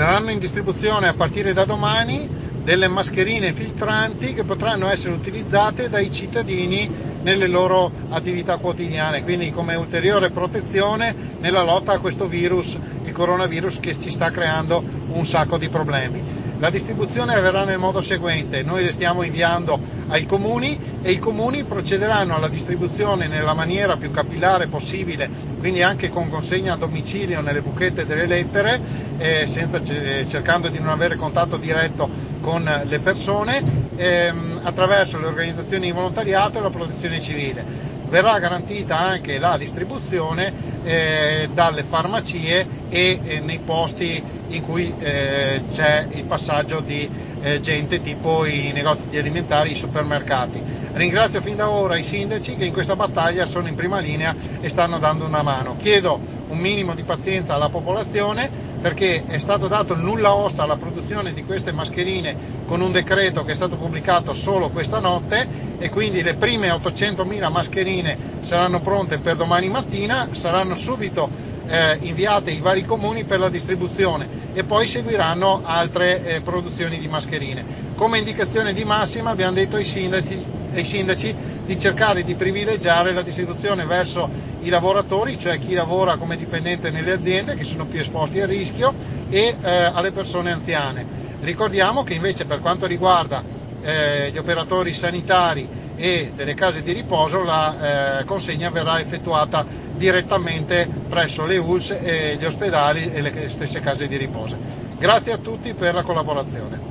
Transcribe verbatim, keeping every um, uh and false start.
Saranno in distribuzione a partire da domani delle mascherine filtranti che potranno essere utilizzate dai cittadini nelle loro attività quotidiane, quindi come ulteriore protezione nella lotta a questo virus, il coronavirus, che ci sta creando un sacco di problemi. La distribuzione avverrà nel modo seguente: noi le stiamo inviando ai comuni e i comuni procederanno alla distribuzione nella maniera più capillare possibile, quindi anche con consegna a domicilio nelle buchette delle lettere, eh, senza, cercando di non avere contatto diretto con le persone, ehm, attraverso le organizzazioni di volontariato e la protezione civile. Verrà garantita anche la distribuzione eh, dalle farmacie e eh, nei posti in cui eh, c'è il passaggio di eh, gente, tipo i negozi di alimentari, i supermercati. Ringrazio fin da ora i sindaci che in questa battaglia sono in prima linea e stanno dando una mano. Chiedo un minimo di pazienza alla popolazione, perché è stato dato il nulla osta alla produzione di queste mascherine con un decreto che è stato pubblicato solo questa notte, e quindi le prime ottocentomila mascherine saranno pronte per domani mattina, saranno subito eh, inviate ai vari comuni per la distribuzione e poi seguiranno altre eh, produzioni di mascherine. Come indicazione di massima abbiamo detto ai sindaci, ai sindaci di cercare di privilegiare la distribuzione verso i lavoratori, cioè chi lavora come dipendente nelle aziende, che sono più esposti al rischio, e eh, alle persone anziane. Ricordiamo che invece, per quanto riguarda eh, gli operatori sanitari e delle case di riposo, la eh, consegna verrà effettuata direttamente presso le U L S e gli ospedali e le stesse case di riposo. Grazie a tutti per la collaborazione.